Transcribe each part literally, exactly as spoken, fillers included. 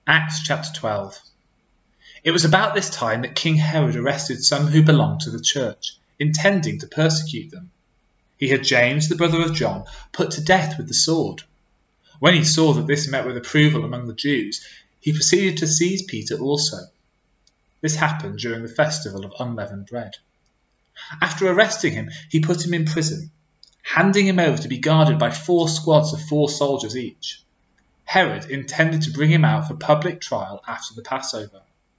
Acts chapter twelve. It was about this time that King Herod arrested some who belonged to the church, intending to persecute them. He had James, the brother of John, put to death with the sword. When he saw that this met with approval among the Jews, he proceeded to seize Peter also. This happened during the festival of unleavened bread. After arresting him, he put him in prison, handing him over to be guarded by four squads of four soldiers each. Herod intended to bring him out for public trial after the Passover.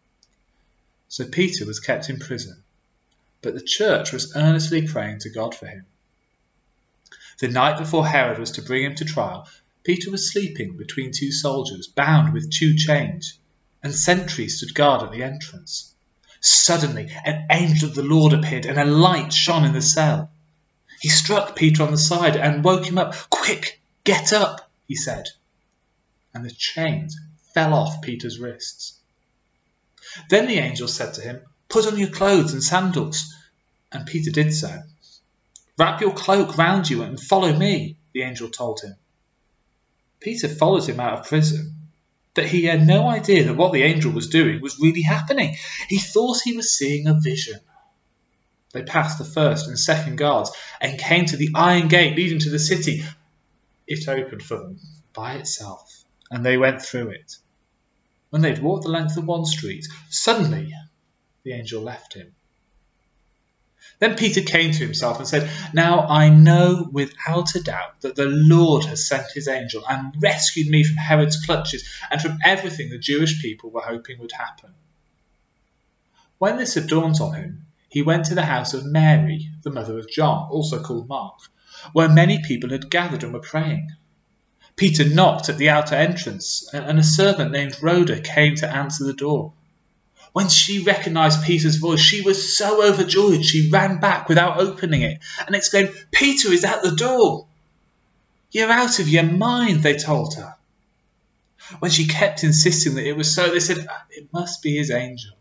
So Peter was kept in prison, but the church was earnestly praying to God for him. The night before Herod was to bring him to trial, Peter was sleeping between two soldiers, bound with two chains, and sentries stood guard at the entrance. Suddenly an angel of the Lord appeared, and a light shone in the cell. He struck Peter on the side and woke him up. "Quick, get up," he said. And the chains fell off Peter's wrists. Then the angel said to him, "Put on your clothes and sandals." And Peter did so. "Wrap your cloak round you and follow me," the angel told him. Peter followed him out of prison, but he had no idea that what the angel was doing was really happening. He thought he was seeing a vision. They passed the first and second guards and came to the iron gate leading to the city. It opened for them by itself, and they went through it. When they had walked the length of one street, suddenly the angel left him. Then Peter came to himself and said, "Now I know without a doubt that the Lord has sent his angel and rescued me from Herod's clutches and from everything the Jewish people were hoping would happen." When this had dawned on him, he went to the house of Mary, the mother of John, also called Mark, where many people had gathered and were praying. Peter knocked at the outer entrance, and a servant named Rhoda came to answer the door. When she recognized Peter's voice, she was so overjoyed she ran back without opening it and exclaimed, "Peter is at the door." "You're out of your mind," they told her. When she kept insisting that it was so, they said, "It must be his angel."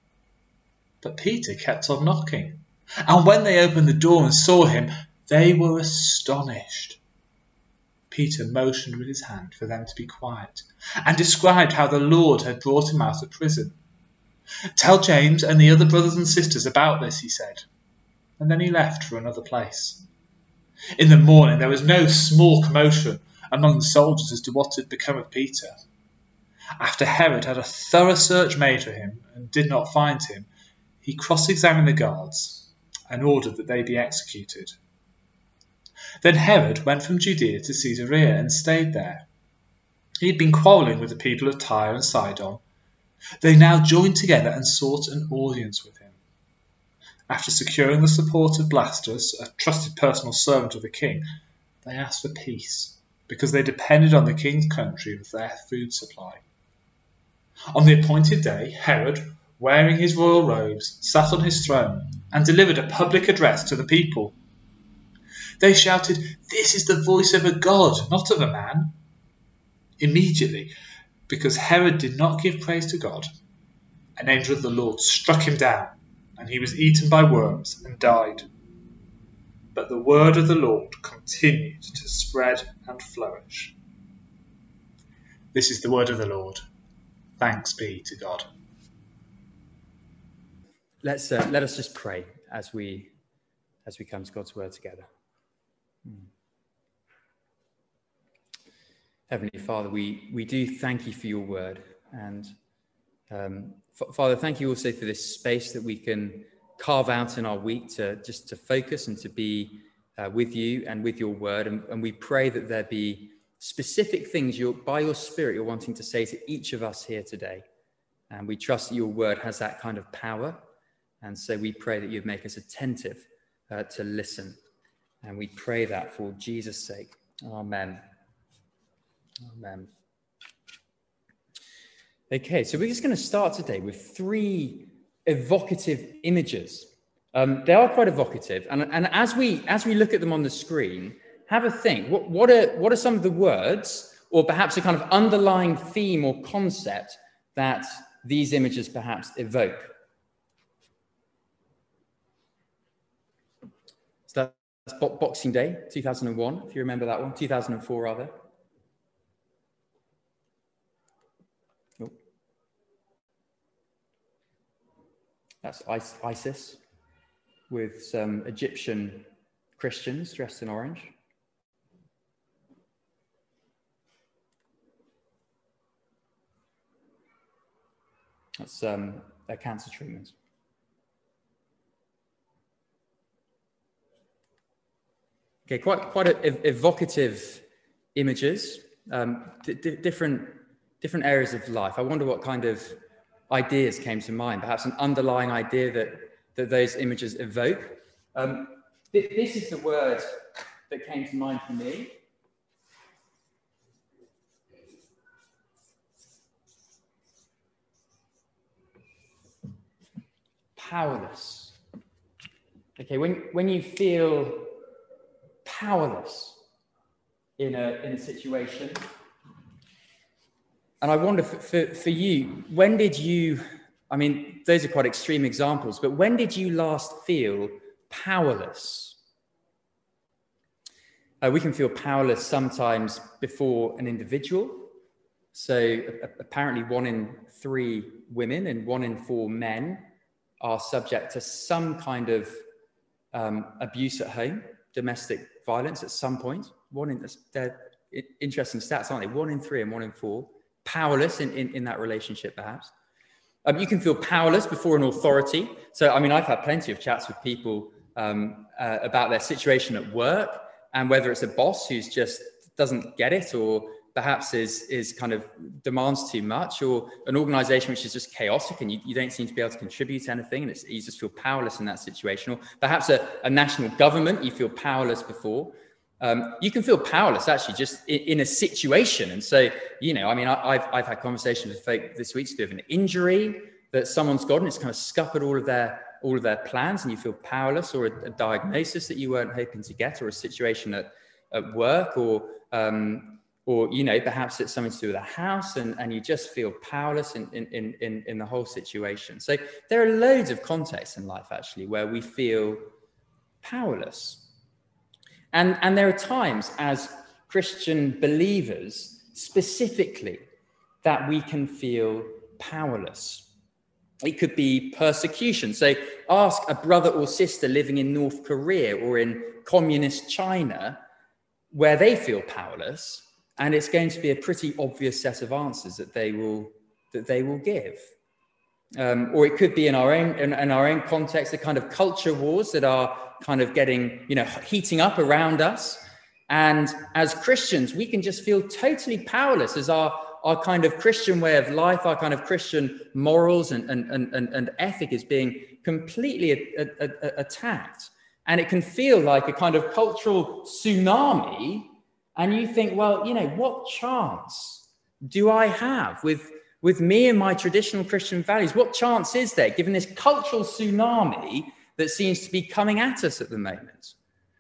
But Peter kept on knocking, and when they opened the door and saw him, they were astonished. Peter motioned with his hand for them to be quiet and described how the Lord had brought him out of prison. "Tell James and the other brothers and sisters about this," he said, and then he left for another place. In the morning there was no small commotion among the soldiers as to what had become of Peter. After Herod had a thorough search made for him and did not find him, he cross-examined the guards and ordered that they be executed. Then Herod went from Judea to Caesarea and stayed there. He had been quarrelling with the people of Tyre and Sidon. They now joined together and sought an audience with him. After securing the support of Blastus, a trusted personal servant of the king, they asked for peace, because they depended on the king's country for their food supply. On the appointed day, Herod, wearing his royal robes, sat on his throne and delivered a public address to the people. They shouted, "This is the voice of a god, not of a man." Immediately, because Herod did not give praise to God, an angel of the Lord struck him down, and he was eaten by worms and died. But the word of the Lord continued to spread and flourish. This is the word of the Lord. Thanks be to God. Let's uh, let us just pray as we as we come to God's word together. Hmm. Heavenly Father, we, we do thank you for your word. And um, F- Father, thank you also for this space that we can carve out in our week to just to focus and to be uh, with you and with your word. And, and we pray that there be specific things you're, by your Spirit you're wanting to say to each of us here today. And we trust that your word has that kind of power. And so we pray that you'd make us attentive uh, to listen. And we pray that for Jesus' sake. Amen. Amen. Okay, so we're just going to start today with three evocative images. Um, they are quite evocative, and, and as we as we look at them on the screen, have a think. What, what are what are some of the words, or perhaps a kind of underlying theme or concept that these images perhaps evoke? So that's Boxing Day, two thousand one, if you remember that one, two thousand four rather. Oh. That's ISIS with some Egyptian Christians dressed in orange. That's um, their cancer treatment. Okay, quite quite a, evocative images, um, d- different different areas of life. I wonder what kind of ideas came to mind. Perhaps an underlying idea that that those images evoke. Um, th- this is the word that came to mind for me. Powerless. Okay, when when you feel powerless in a in a situation, and I wonder for, for, for you, when did you, I mean, those are quite extreme examples, but when did you last feel powerless? Uh, we can feel powerless sometimes before an individual. So apparently one in three women and one in four men are subject to some kind of um, abuse at home, domestic violence at some point. One in, they're interesting stats, aren't they? One in three and one in four. Powerless in, in, in that relationship, perhaps. Um, you can feel powerless before an authority. So, I mean, I've had plenty of chats with people um, uh, about their situation at work, and whether it's a boss who's just doesn't get it, or perhaps is is kind of demands too much, or an organization which is just chaotic and you, you don't seem to be able to contribute anything, and it's, you just feel powerless in that situation. Or perhaps a, a national government you feel powerless before. Um, you can feel powerless actually just in, in a situation. And so, you know, I mean, I, I've, I've had conversations with folk this week to do with an injury that someone's got, and it's kind of scuppered all of their all of their plans, and you feel powerless, or a, a diagnosis that you weren't hoping to get, or a situation at, at work, or, um, or, you know, perhaps it's something to do with a house, and, and you just feel powerless in, in, in, in the whole situation. So there are loads of contexts in life actually where we feel powerless. And, and there are times as Christian believers specifically that we can feel powerless. It could be persecution. So ask a brother or sister living in North Korea or in communist China where they feel powerless, and it's going to be a pretty obvious set of answers that they will that they will give. Um, or it could be in our own in, in our own context, the kind of culture wars that are kind of getting, you know, heating up around us. And as Christians, we can just feel totally powerless as our, our kind of Christian way of life, our kind of Christian morals and, and, and, and ethic is being completely a, a, a, attacked. And it can feel like a kind of cultural tsunami. And you think, well, you know, what chance do I have with With me and my traditional Christian values? What chance is there, given this cultural tsunami that seems to be coming at us at the moment?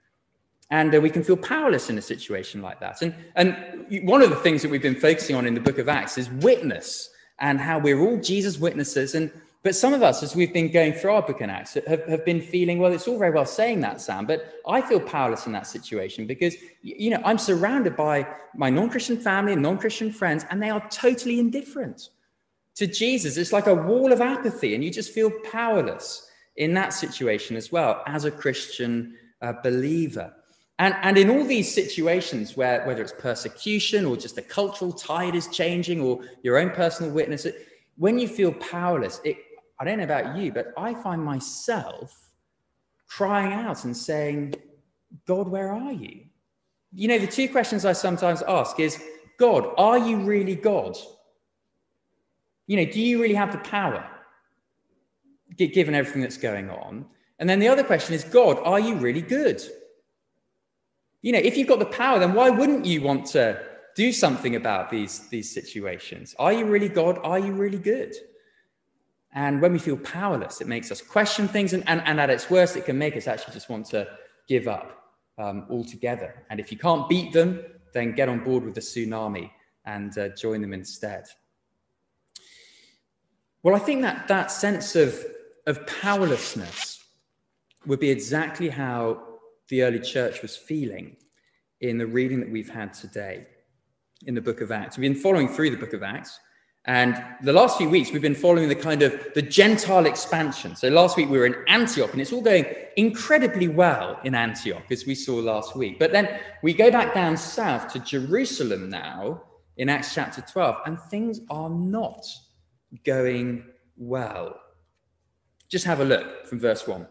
And uh, we can feel powerless in a situation like that. And, and one of the things that we've been focusing on in the book of Acts is witness, and how we're all Jesus witnesses. And but some of us, as we've been going through our book in Acts, have, have been feeling, well, it's all very well saying that, Sam, but I feel powerless in that situation because, you know, I'm surrounded by my non-Christian family and non-Christian friends, and they are totally indifferent to Jesus. It's like a wall of apathy, and you just feel powerless in that situation as well as a Christian uh, believer. And, and in all these situations where, whether it's persecution or just the cultural tide is changing or your own personal witness, it, when you feel powerless, it, I don't know about you, but I find myself crying out and saying, God, where are you? You know, the two questions I sometimes ask is, God, are you really God? You know, do you really have the power, given everything that's going on? And then the other question is, God, are you really good? You know, if you've got the power, then why wouldn't you want to do something about these, these situations? Are you really God? Are you really good? And when we feel powerless, it makes us question things. And, and, and at its worst, it can make us actually just want to give up um, altogether. And if you can't beat them, then get on board with the tsunami and uh, join them instead. Well, I think that that sense of, of powerlessness would be exactly how the early church was feeling in the reading that we've had today in the book of Acts. We've been following through the book of Acts, And the last few weeks, we've been following the kind of the Gentile expansion. So last week we were in Antioch, and it's all going incredibly well in Antioch, as we saw last week. But then we go back down south to Jerusalem now in Acts chapter twelve, and things are not going well. Just have a look from verse one.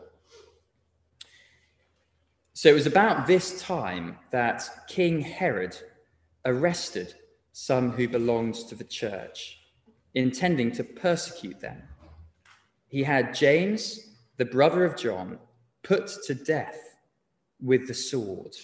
So it was about this time that King Herod arrested some who belonged to the church, intending to persecute them. He had James, the brother of John, put to death with the sword.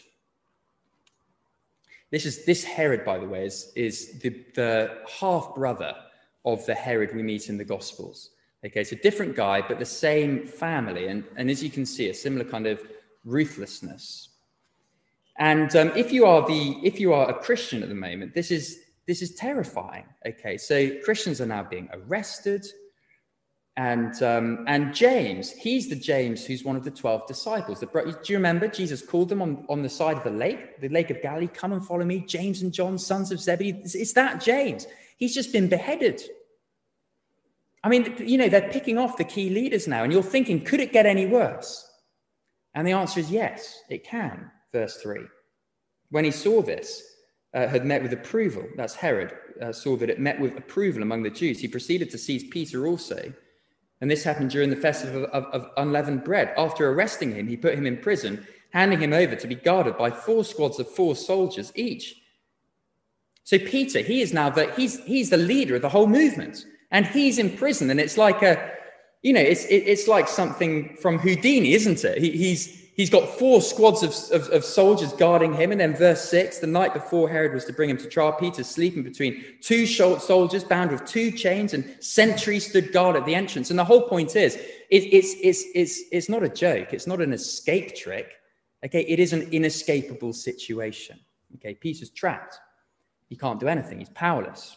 This is this Herod, by the way, is, is the, the half-brother of the Herod we meet in the Gospels. Okay, it's a different guy, but the same family. And, and as you can see, a similar kind of ruthlessness. And um, if you are the if you are a Christian at the moment, this is this is terrifying. Okay, so Christians are now being arrested, and um, and James, he's the James who's one of the twelve disciples. The, do you remember Jesus called them on, on the side of the lake, the Lake of Galilee? Come and follow me, James and John, sons of Zebedee. It's, it's that James. He's just been beheaded. I mean, you know, they're picking off the key leaders now, and you're thinking, could it get any worse? And the answer is yes, it can. Verse three. When he saw this, uh, had met with approval, that's Herod, uh, saw that it met with approval among the Jews, he proceeded to seize Peter also. And this happened during the festival of, of, of unleavened bread. After arresting him, he put him in prison, handing him over to be guarded by four squads of four soldiers each. So Peter, he is now the, he's, he's the leader of the whole movement. And he's in prison, and it's like a, you know, it's it, it's like something from Houdini, isn't it? He, he's he's got four squads of, of, of soldiers guarding him, and then verse six, the night before Herod was to bring him to trial, Peter's sleeping between two soldiers bound with two chains, and sentries stood guard at the entrance. And the whole point is, it, it's it's it's it's not a joke, it's not an escape trick. Okay, it is an inescapable situation. Okay, Peter's trapped. He can't do anything. He's powerless.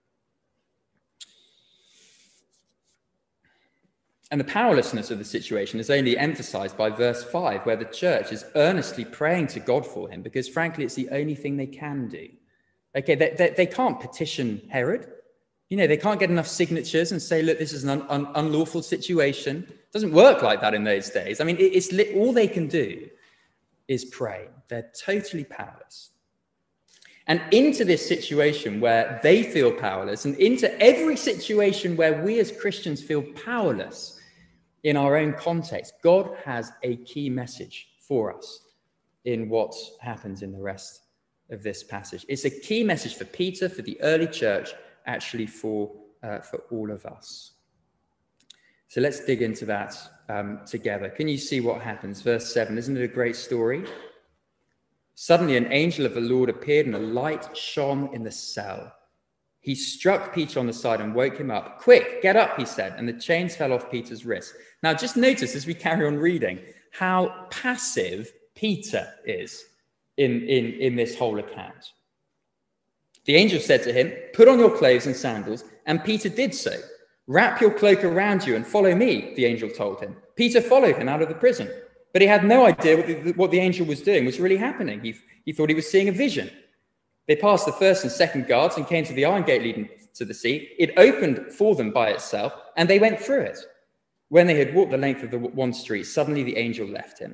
And the powerlessness of the situation is only emphasized by verse five, where the church is earnestly praying to God for him, because frankly, it's the only thing they can do. Okay, they, they, they can't petition Herod. You know, they can't get enough signatures and say, look, this is an un, un, unlawful situation. It doesn't work like that in those days. I mean, it, it's lit, all they can do is pray. They're totally powerless. And into this situation where they feel powerless, and into every situation where we as Christians feel powerless, in our own context, God has a key message for us in what happens in the rest of this passage. It's a key message for Peter, for the early church, actually for, uh, for all of us. So let's dig into that um, together. Can you see what happens? Verse seven, isn't it a great story? Suddenly an angel of the Lord appeared, and a light shone in the cell. He struck Peter on the side and woke him up. Quick, get up, he said, and the chains fell off Peter's wrists. Now, just notice as we carry on reading how passive Peter is in, in, in this whole account. The angel said to him, put on your clothes and sandals, and Peter did so. Wrap your cloak around you and follow me, the angel told him. Peter followed him out of the prison, but he had no idea what the, what the angel was doing was really happening. He, he thought he was seeing a vision. They passed the first and second guards and came to the iron gate leading to the sea. It opened for them by itself, and they went through it. When they had walked the length of the one street, suddenly the angel left him.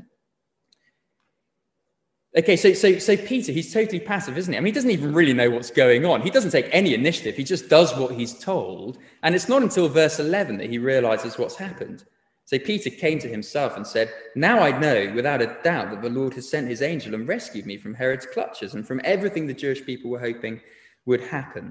Okay, so, so, so Peter, he's totally passive, isn't he? I mean, he doesn't even really know what's going on. He doesn't take any initiative. He just does what he's told. And it's not until verse eleven that he realizes what's happened. So Peter came to himself and said, now I know without a doubt that the Lord has sent his angel and rescued me from Herod's clutches and from everything the Jewish people were hoping would happen.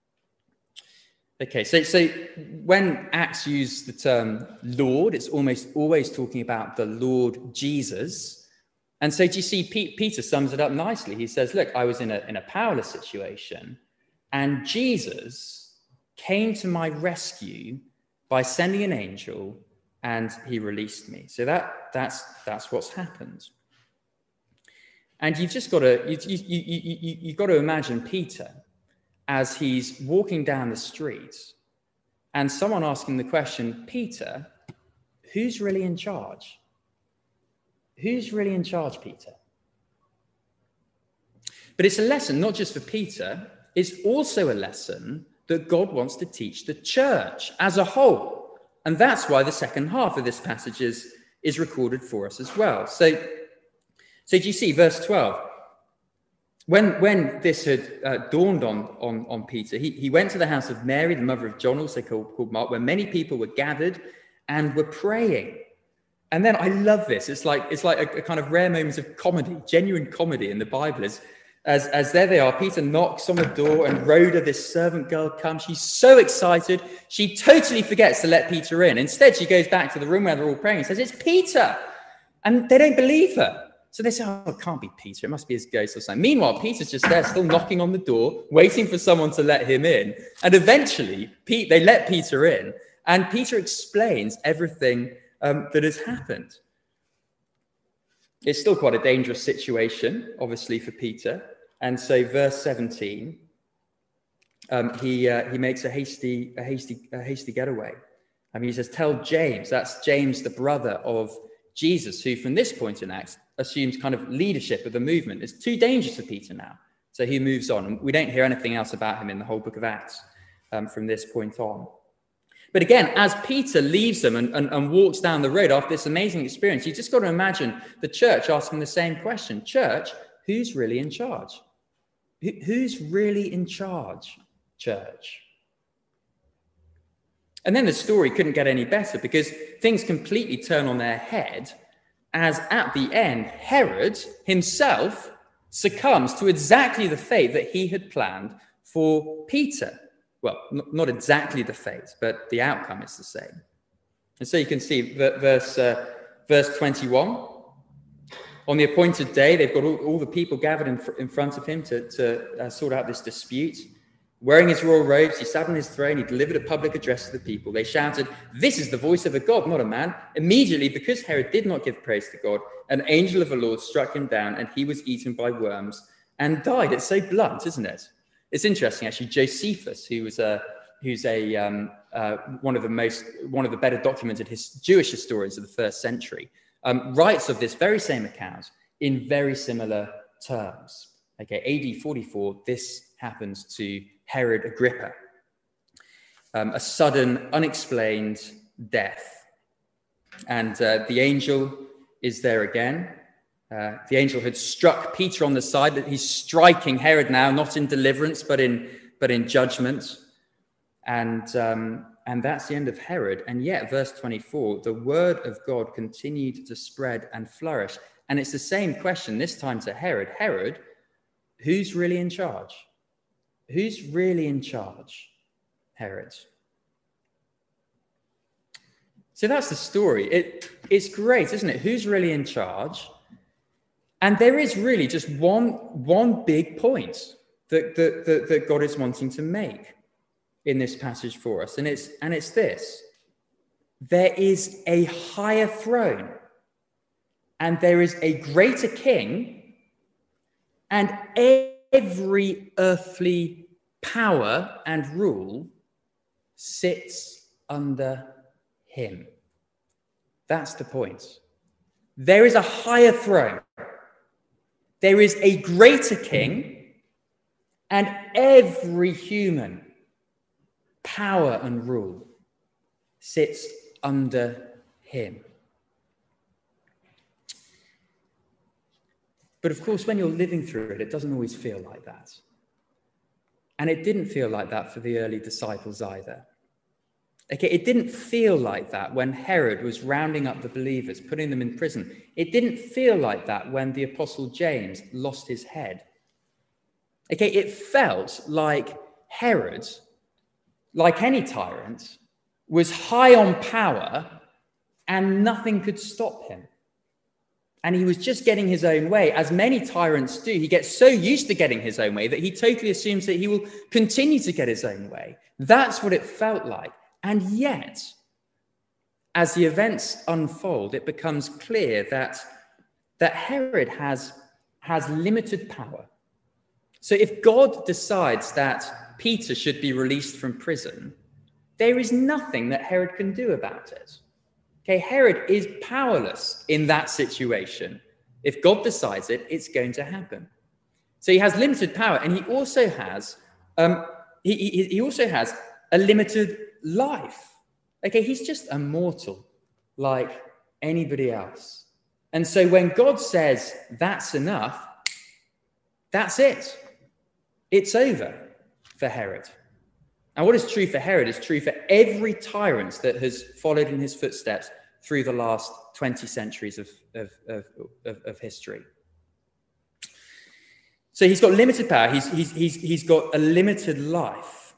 Okay, so, so when Acts use the term Lord, it's almost always talking about the Lord Jesus. And so do you see, P- Peter sums it up nicely. He says, look, I was in a, in a powerless situation, and Jesus came to my rescue by sending an angel, and he released me. So that that's that's what's happened. And you've just got to you, you, you, you, you've got to imagine Peter as he's walking down the street, and someone asking the question, Peter, who's really in charge? Who's really in charge, Peter? But it's a lesson not just for Peter, it's also a lesson that God wants to teach the church as a whole. And that's why the second half of this passage is, is recorded for us as well. So, so do you see verse twelve? When, when this had uh, dawned on, on, on Peter, he, he went to the house of Mary, the mother of John, also called, called Mark, where many people were gathered and were praying. And then I love this. It's like it's like a, a kind of rare moment of comedy, genuine comedy in the Bible. As, as, as there they are, Peter knocks on the door and Rhoda, this servant girl, comes. She's so excited. She totally forgets to let Peter in. Instead, she goes back to the room where they're all praying and says, "It's Peter." And they don't believe her. So they say, "Oh, it can't be Peter. It must be his ghost or something." Meanwhile, Peter's just there, still knocking on the door, waiting for someone to let him in. And eventually, Pete, they let Peter in. And Peter explains everything um, that has happened. It's still quite a dangerous situation, obviously, for Peter. And so verse seventeen, um, he uh, he makes a hasty, a hasty, a hasty getaway. I mean, he says, "Tell James," that's James, the brother of Jesus, who from this point in Acts assumes kind of leadership of the movement. It's too dangerous for Peter now. So he moves on. And we don't hear anything else about him in the whole book of Acts um, from this point on. But again, as Peter leaves them and, and, and walks down the road after this amazing experience, you just got to imagine the church asking the same question. Church, who's really in charge? Who, who's really in charge, church? And then the story couldn't get any better, because things completely turn on their head as at the end, Herod himself succumbs to exactly the fate that he had planned for Peter. Well, not exactly the fate, but the outcome is the same. And so you can see verse, uh, verse twenty-one. On the appointed day, they've got all, all the people gathered in, fr- in front of him to, to uh, sort out this dispute. Wearing his royal robes, he sat on his throne, he delivered a public address to the people. They shouted, "This is the voice of a God, not a man." Immediately, because Herod did not give praise to God, an angel of the Lord struck him down, and he was eaten by worms and died. It's so blunt, isn't it? It's interesting, actually. Josephus, who was a who's a um, uh, one of the most one of the better documented his, Jewish historians of the first century, um, writes of this very same account in very similar terms. Okay, A D forty-four. This happens to Herod Agrippa, um, a sudden, unexplained death. And uh, the angel is there again. Uh, the angel had struck Peter on the side. That he's striking Herod now, not in deliverance, but in but in judgment. And um, and that's the end of Herod. And yet, verse twenty-four, the word of God continued to spread and flourish. And it's the same question this time to Herod. Herod, who's really in charge? Who's really in charge? Herod. So that's the story. It, it's great, isn't it? Who's really in charge? And there is really just one, one big point that, that, that, that God is wanting to make in this passage for us. And it's, and it's this. There is a higher throne, and there is a greater king, and every earthly power and rule sits under him. That's the point. There is a higher throne. There is a greater king, and every human power and rule sits under him. But of course, when you're living through it, it doesn't always feel like that. And it didn't feel like that for the early disciples either. Okay, it didn't feel like that when Herod was rounding up the believers, putting them in prison. It didn't feel like that when the Apostle James lost his head. Okay, it felt like Herod, like any tyrant, was high on power and nothing could stop him. And he was just getting his own way, as many tyrants do. He gets so used to getting his own way that he totally assumes that he will continue to get his own way. That's what it felt like. And yet, as the events unfold, it becomes clear that, that Herod has, has limited power. So if God decides that Peter should be released from prison, there is nothing that Herod can do about it. Okay, Herod is powerless in that situation. If God decides it, it's going to happen. So he has limited power, and he also has um, he, he, he also has a limited life. Okay, he's just a mortal like anybody else. And so when God says that's enough, that's it. It's over for Herod. And what is true for Herod is true for every tyrant that has followed in his footsteps through the last twenty centuries of, of, of, of, of history. So he's got limited power. He's, he's, he's, he's got a limited life.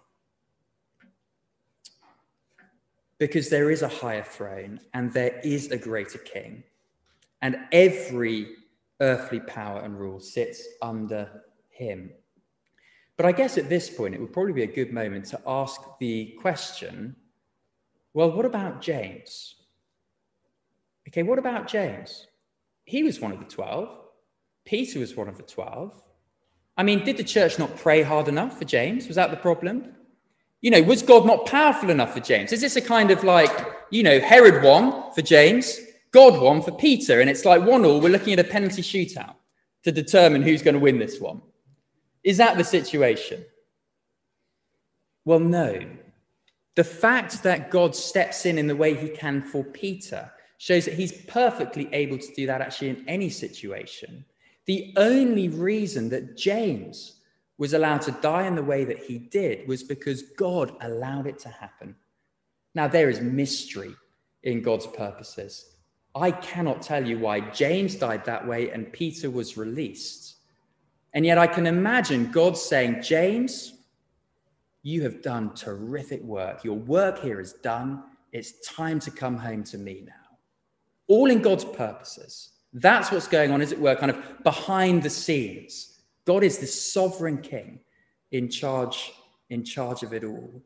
Because there is a higher throne and there is a greater king. And every earthly power and rule sits under him. But I guess at this point, it would probably be a good moment to ask the question, well, what about James? Okay, what about James? He was one of the twelve. Peter was one of the twelve. I mean, did the church not pray hard enough for James? Was that the problem? You know, was God not powerful enough for James? Is this a kind of like, you know, Herod won for James, God won for Peter, and it's like one all, we're looking at a penalty shootout to determine who's going to win this one? Is that the situation? Well, no. The fact that God steps in in the way he can for Peter shows that he's perfectly able to do that actually in any situation. The only reason that James was allowed to die in the way that he did was because God allowed it to happen. Now, there is mystery in God's purposes. I cannot tell you why James died that way and Peter was released. And yet I can imagine God saying, James, you have done terrific work. Your work here is done. It's time to come home to me now. All in God's purposes. That's what's going on, as it were, kind of behind the scenes. God is the sovereign king in charge, in charge of it all.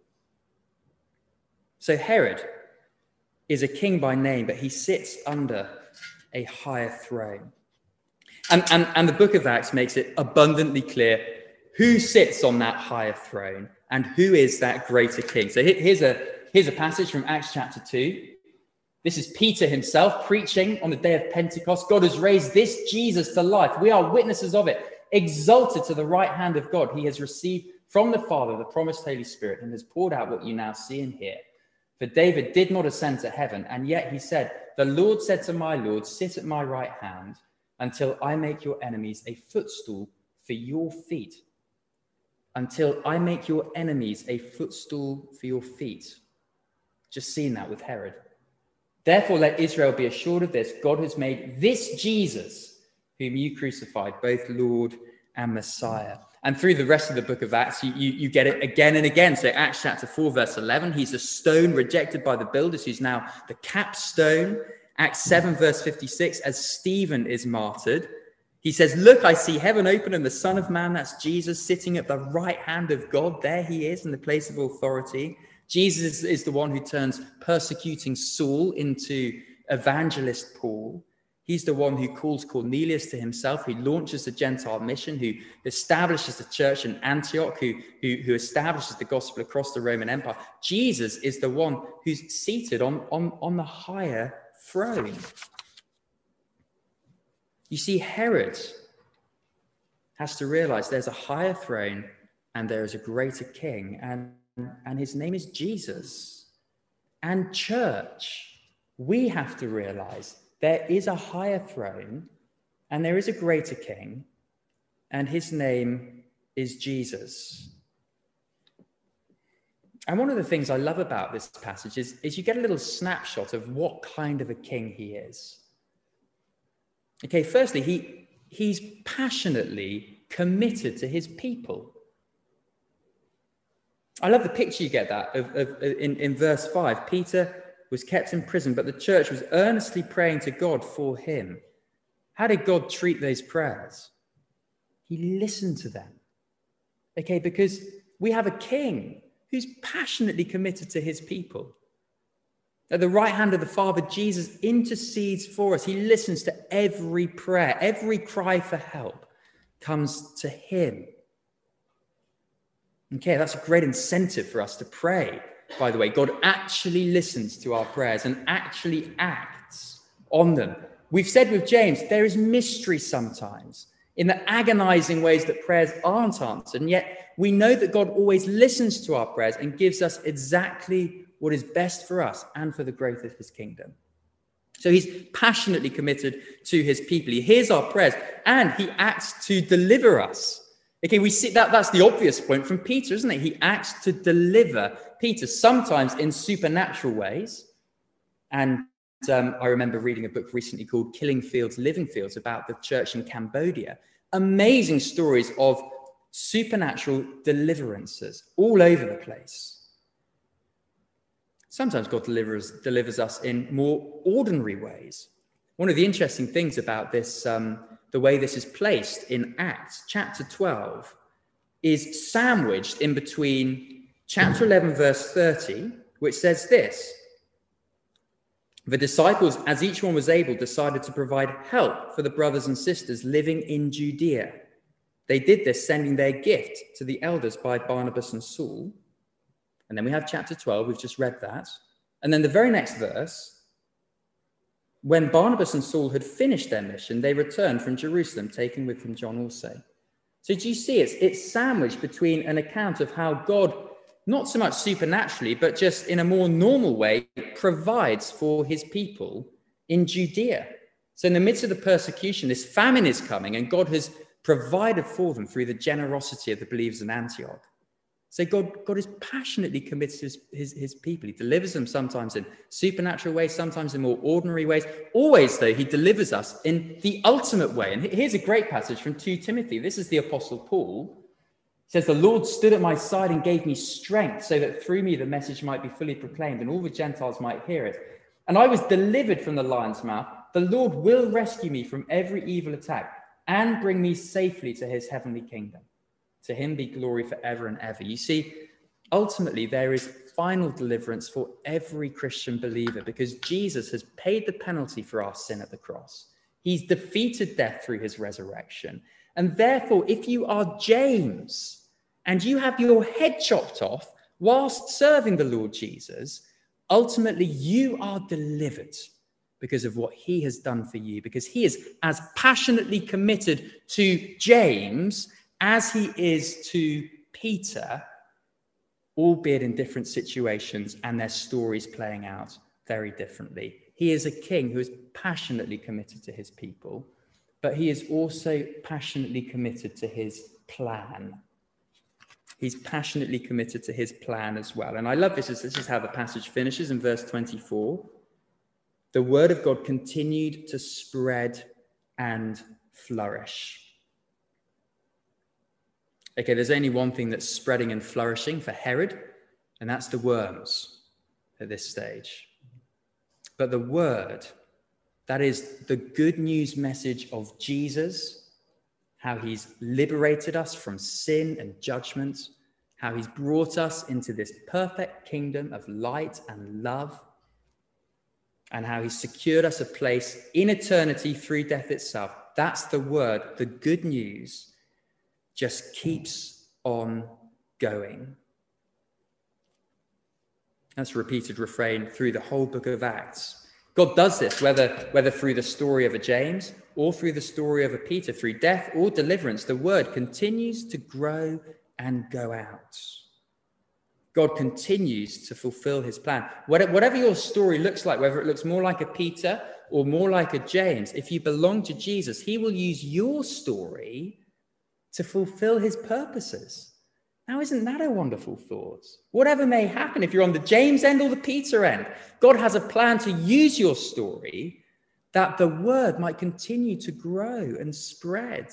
So Herod is a king by name, but he sits under a higher throne. And, and, and the book of Acts makes it abundantly clear who sits on that higher throne and who is that greater king. So here's a, here's a passage from Acts chapter two. This is Peter himself preaching on the day of Pentecost. God has raised this Jesus to life. We are witnesses of it. Exalted to the right hand of God, he has received from the Father the promised Holy Spirit and has poured out what you now see and hear. For David did not ascend to heaven, and yet he said, the Lord said to my Lord, sit at my right hand until I make your enemies a footstool for your feet. Until I make your enemies a footstool for your feet. Just seen that with Herod. Therefore, let Israel be assured of this. God has made this Jesus, whom you crucified, both Lord and Messiah. And through the rest of the book of Acts, you, you, you get it again and again. So Acts chapter four, verse eleven, he's a stone rejected by the builders, who's now the capstone. Acts seven, verse fifty-six, as Stephen is martyred, he says, look, I see heaven open and the Son of Man, that's Jesus, sitting at the right hand of God. There he is in the place of authority. Jesus is the one who turns persecuting Saul into evangelist Paul. He's the one who calls Cornelius to himself, who launches the Gentile mission, who establishes the church in Antioch, who, who, who establishes the gospel across the Roman Empire. Jesus is the one who's seated on, on, on the higher throne. You see, Herod has to realize there's a higher throne and there is a greater king, and and his name is Jesus. And church, we have to realize there is a higher throne and there is a greater king, and his name is Jesus. And one of the things I love about this passage is, is you get a little snapshot of what kind of a king he is. Okay, firstly, he, he's passionately committed to his people. I love the picture you get that of, of, in, in verse five. Peter was kept in prison, but the church was earnestly praying to God for him. How did God treat those prayers? He listened to them. Okay, because we have a king who's passionately committed to his people. At the right hand of the Father, Jesus intercedes for us. He listens to every prayer, every cry for help comes to him. Okay, that's a great incentive for us to pray, by the way. God actually listens to our prayers and actually acts on them. We've said with James, there is mystery sometimes in the agonizing ways that prayers aren't answered. And yet we know that God always listens to our prayers and gives us exactly what is best for us and for the growth of his kingdom. So he's passionately committed to his people. He hears our prayers and he acts to deliver us. Okay, we see that that's the obvious point from Peter, isn't it? He acts to deliver Peter, sometimes in supernatural ways. And um, I remember reading a book recently called Killing Fields, Living Fields about the church in Cambodia. Amazing stories of supernatural deliverances all over the place. Sometimes God delivers, delivers us in more ordinary ways. One of the interesting things about this, um, the way this is placed in Acts chapter twelve, is sandwiched in between chapter eleven, verse thirty, which says this: the disciples, as each one was able, decided to provide help for the brothers and sisters living in Judea. They did this, sending their gift to the elders by Barnabas and Saul. And then we have chapter twelve, we've just read that. And then the very next verse, when Barnabas and Saul had finished their mission, they returned from Jerusalem, taking with them John also. So do you see, it's, it's sandwiched between an account of how God, not so much supernaturally, but just in a more normal way, provides for his people in Judea. So in the midst of the persecution, this famine is coming, and God has provided for them through the generosity of the believers in Antioch. So God, God is passionately committed to his, his, his people. He delivers them sometimes in supernatural ways, sometimes in more ordinary ways. Always, though, he delivers us in the ultimate way. And here's a great passage from Second Timothy. This is the Apostle Paul. It says, "The Lord stood at my side and gave me strength so that through me the message might be fully proclaimed and all the Gentiles might hear it. And I was delivered from the lion's mouth. The Lord will rescue me from every evil attack and bring me safely to his heavenly kingdom. To him be glory forever and ever." You see, ultimately, there is final deliverance for every Christian believer because Jesus has paid the penalty for our sin at the cross. He's defeated death through his resurrection. And therefore, if you are James and you have your head chopped off whilst serving the Lord Jesus, ultimately you are delivered because of what he has done for you, because he is as passionately committed to James as he is to Peter, albeit in different situations and their stories playing out very differently. He is a king who is passionately committed to his people, but he is also passionately committed to his plan. He's passionately committed to his plan as well. And I love this. This is how the passage finishes in verse twenty-four. The word of God continued to spread and flourish. Okay, there's only one thing that's spreading and flourishing for Herod, and that's the worms at this stage. But the word, that is the good news message of Jesus, how he's liberated us from sin and judgment, how he's brought us into this perfect kingdom of light and love, and how he's secured us a place in eternity through death itself. That's the word, the good news, just keeps on going. That's a repeated refrain through the whole book of Acts. God does this, whether, whether through the story of a James or through the story of a Peter, through death or deliverance, the word continues to grow and go out. God continues to fulfill his plan. Whatever your story looks like, whether it looks more like a Peter or more like a James, if you belong to Jesus, he will use your story to fulfill his purposes. Now, isn't that a wonderful thought? Whatever may happen, if you're on the James end or the Peter end, God has a plan to use your story that the word might continue to grow and spread.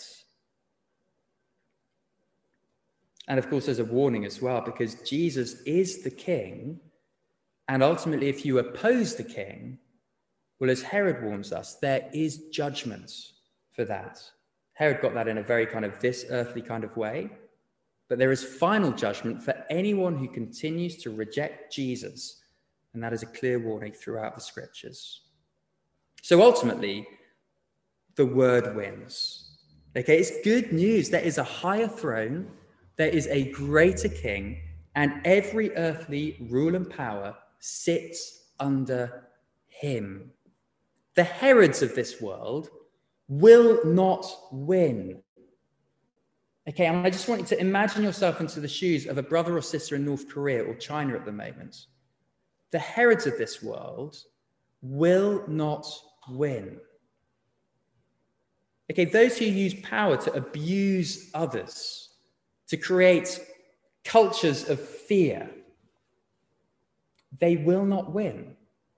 And of course, there's a warning as well, because Jesus is the king. And ultimately, if you oppose the king, well, as Herod warns us, there is judgment for that. Herod got that in a very kind of this earthly kind of way. But there is final judgment for anyone who continues to reject Jesus. And that is a clear warning throughout the scriptures. So ultimately, the word wins. Okay, it's good news. There is a higher throne. There is a greater king. And every earthly rule and power sits under him. The Herods of this world will not win. Okay, and I just want you to imagine yourself into the shoes of a brother or sister in North Korea or China at the moment. The Herods of this world will not win. Okay, those who use power to abuse others, to create cultures of fear, they will not win.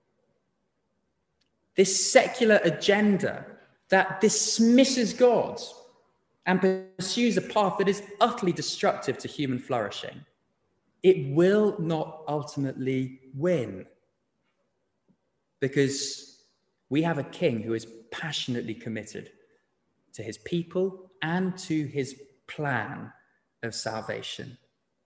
This secular agenda that dismisses God and pursues a path that is utterly destructive to human flourishing, it will not ultimately win. Because we have a king who is passionately committed to his people and to his plan of salvation.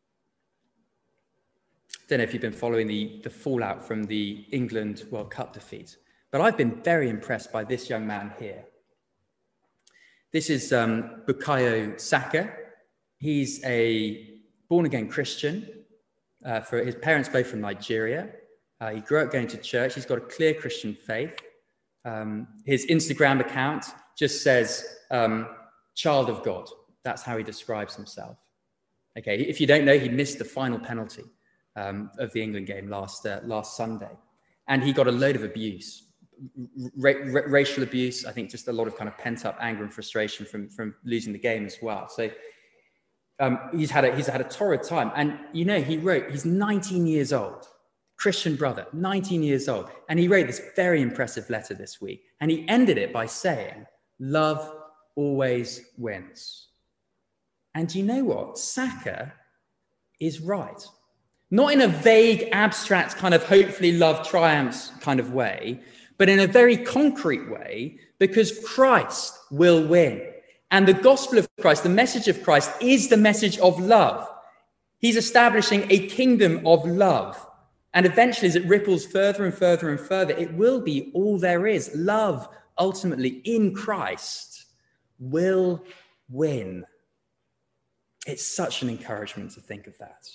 I don't know if you've been following the, the fallout from the England World Cup defeat, but I've been very impressed by this young man here. This is um, Bukayo Saka. He's a born-again Christian. Uh, for his parents both from Nigeria. Uh, he grew up going to church. He's got a clear Christian faith. Um, his Instagram account just says, um, child of God. That's how he describes himself. Okay, if you don't know, he missed the final penalty um, of the England game last, uh, last Sunday. And he got a load of abuse, ra ra racial abuse. I think just a lot of kind of pent up anger and frustration from, from losing the game as well. So Um, he's had a he's had a torrid time, and you know he wrote. He's nineteen years old, Christian brother, nineteen years old, and he wrote this very impressive letter this week, and he ended it by saying, "Love always wins." And you know what? Saka is right, not in a vague, abstract kind of hopefully love triumphs kind of way, but in a very concrete way, because Christ will win. And the gospel of Christ, the message of Christ, is the message of love. He's establishing a kingdom of love. And eventually, as it ripples further and further and further, it will be all there is. Love, ultimately, in Christ, will win. It's such an encouragement to think of that.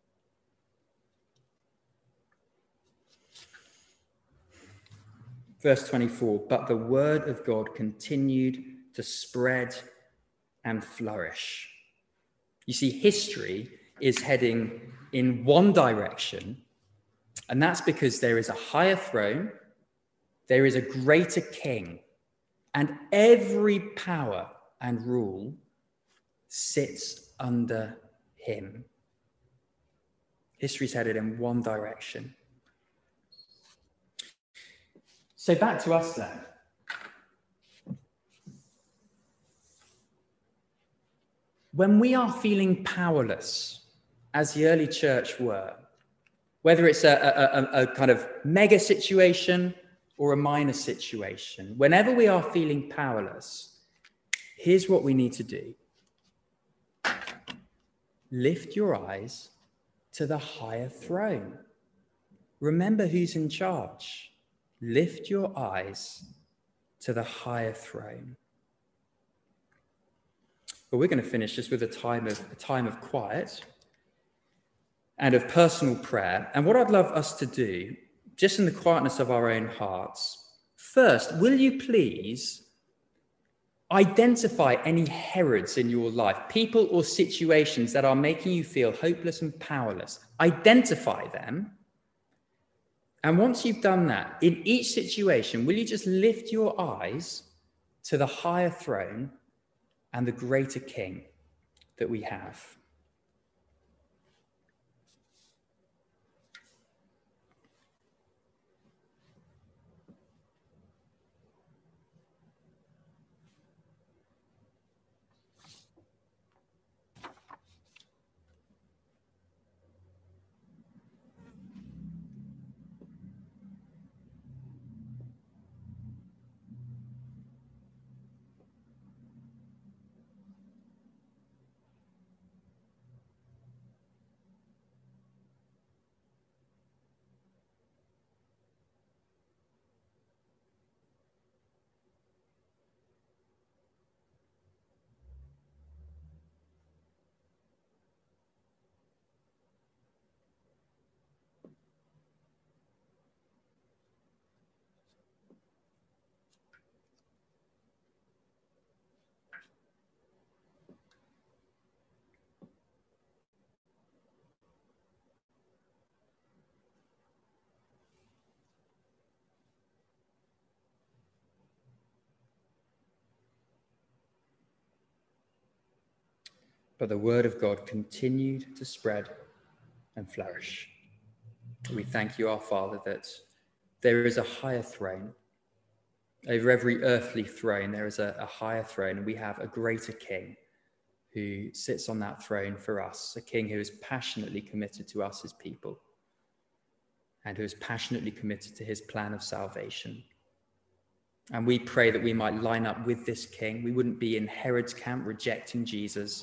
Verse twenty-four, but the word of God continued to spread and flourish. You see, history is heading in one direction, and that's because there is a higher throne, there is a greater king, and every power and rule sits under him. History's headed in one direction. So back to us then. When we are feeling powerless, as the early church were, whether it's a, a, a, a kind of mega situation or a minor situation, whenever we are feeling powerless, here's what we need to do. Lift your eyes to the higher throne. Remember who's in charge. Lift your eyes to the higher throne. But we're going to finish just with a time of a time of quiet and of personal prayer. And what I'd love us to do, just in the quietness of our own hearts, first, will you please identify any Herods in your life, people or situations that are making you feel hopeless and powerless. Identify them. And once you've done that, in each situation, will you just lift your eyes to the higher throne and the greater King that we have? but the word of God continued to spread and flourish. We thank you, our Father, that there is a higher throne. Over every earthly throne, there is a, a higher throne, and we have a greater King who sits on that throne for us, a King who is passionately committed to us as people and who is passionately committed to his plan of salvation. And we pray that we might line up with this King. We wouldn't be in Herod's camp rejecting Jesus,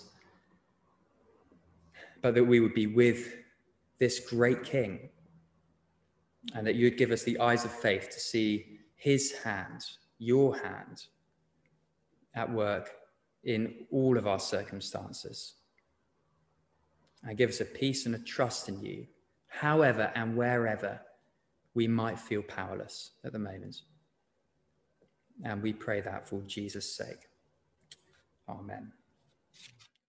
but that we would be with this great King, and that you would give us the eyes of faith to see his hand, your hand, at work in all of our circumstances. And give us a peace and a trust in you, however and wherever we might feel powerless at the moment. And we pray that for Jesus' sake. Amen.